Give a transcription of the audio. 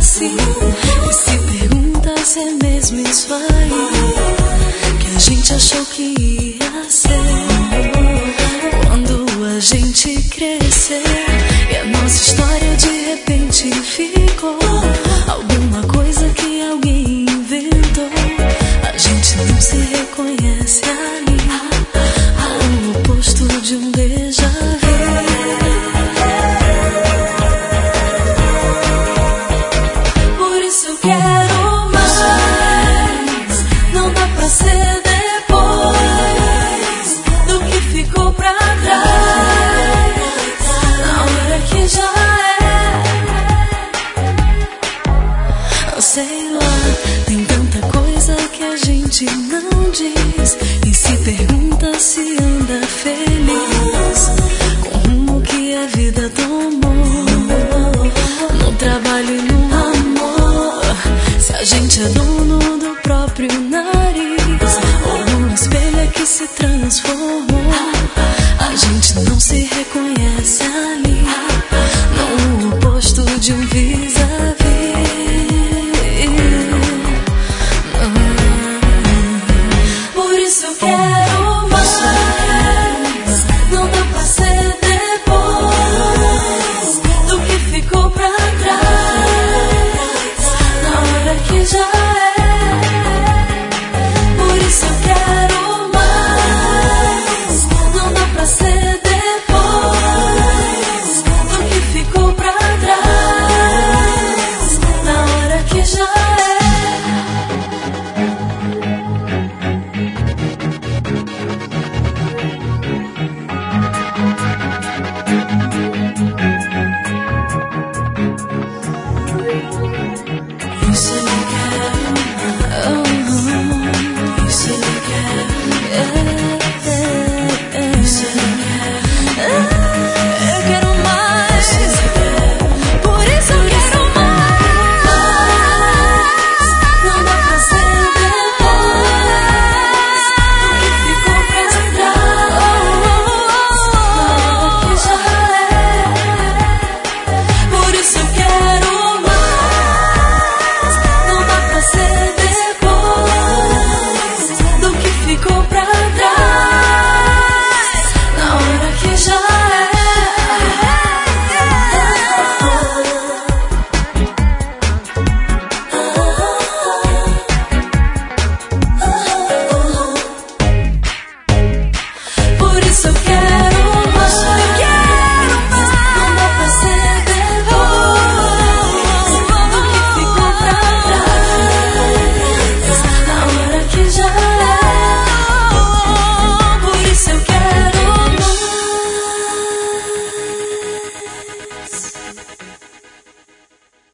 assim. E se pergunta se é mesmo isso aí que a gente achou que ia ser quando a gente crescer. E a nossa história de repente ficou alguma coisa que alguém inventou. A gente não se reconhece ali, o oposto de um déjà-vu. Por isso eu quero mais, não dá pra ser depois do que ficou pra trás, na hora que já é. Sei lá, tem tanta coisa que a gente não diz e se pergunta se anda feliz com o rumo que a vida tomou, no trabalho e no amor. Se a gente é dono